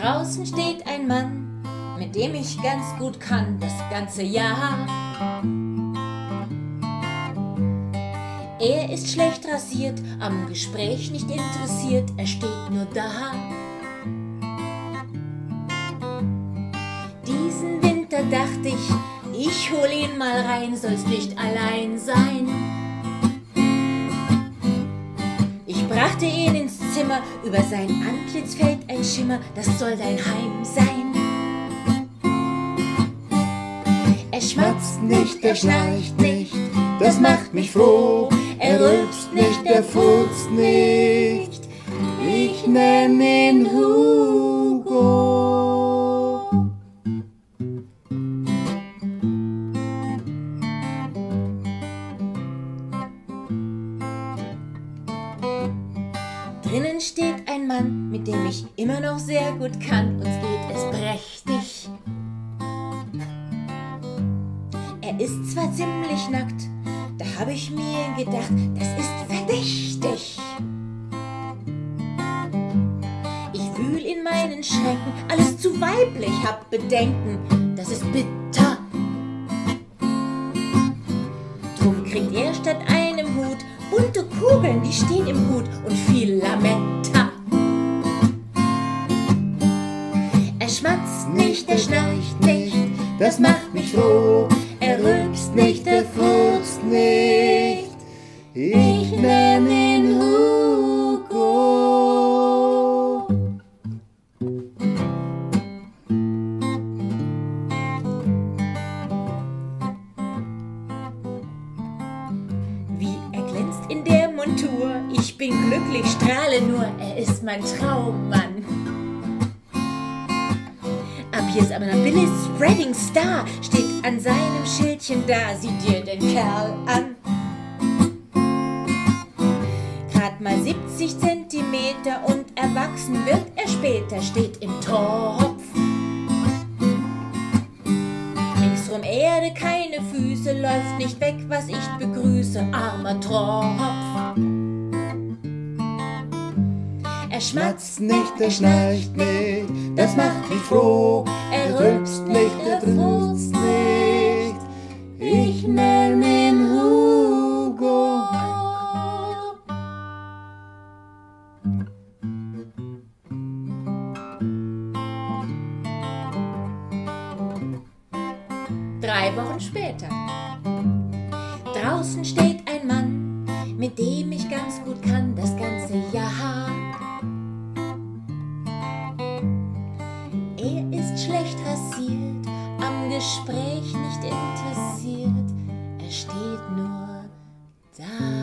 Draußen steht ein Mann, mit dem ich ganz gut kann das ganze Jahr. Er ist schlecht rasiert, am Gespräch nicht interessiert, er steht nur da. Diesen Winter dachte ich hol ihn mal rein, soll's nicht allein sein. Ich brachte ihn ins Zimmer, über sein Antlitz fällt ein Schimmer, das soll dein Heim sein. Er schmatzt nicht, er schnarcht nicht, das macht mich froh. Er rülpst nicht, er furzt nicht, ich nenn ihn Hugo. Drinnen steht ein Mann, mit dem ich immer noch sehr gut kann, uns geht es prächtig. Er ist zwar ziemlich nackt, da hab ich mir gedacht, das ist verdächtig. Ich wühl in meinen Schränken, alles zu weiblich, hab Bedenken, das ist bitter. Drum kriegt er statt einem Hut bunte Kugeln, die stehen im Hut und viel Lametta. Er schmatzt nicht, er schnarcht nicht, das macht mich froh. Er rülpst nicht, er furzt nicht, ich nenn ihn Hugo. Wie er glänzt in der Montur, ich bin glücklich, strahle nur, er ist mein Traummann. Ab hier ist aber noch Billy's Spreading Star, steht an seinem Schildchen da, sieh dir den Kerl an. Grad mal 70 Zentimeter und erwachsen wird er später, steht im Topf. Ringsrum Erde, keine Füße, läuft nicht weg, was ich begrüße, armer Tropf. Er schmatzt nicht, er schnarcht nicht, das macht mich froh. Er rülpst nicht, er furzt nicht, ich nenn ihn Hugo. Drei Wochen später. Draußen steht ein Mann, mit dem ich ganz gut kann das ganze Jahr. Er ist schlecht rasiert, am Gespräch nicht interessiert, er steht nur da.